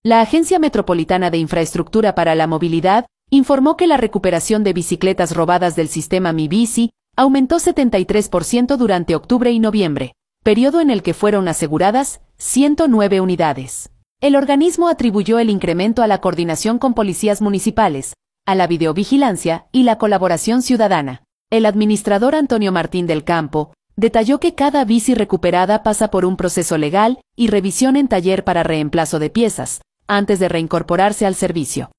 La Agencia Metropolitana de Infraestructura para la Movilidad informó que la recuperación de bicicletas robadas del sistema Mi Bici aumentó 73% durante octubre y noviembre, periodo en el que fueron aseguradas 109 unidades. El organismo atribuyó el incremento a la coordinación con policías municipales, a la videovigilancia y la colaboración ciudadana. El administrador Antonio Martín del Campo detalló que cada bici recuperada pasa por un proceso legal y revisión en taller para reemplazo de piezas, antes de reincorporarse al servicio.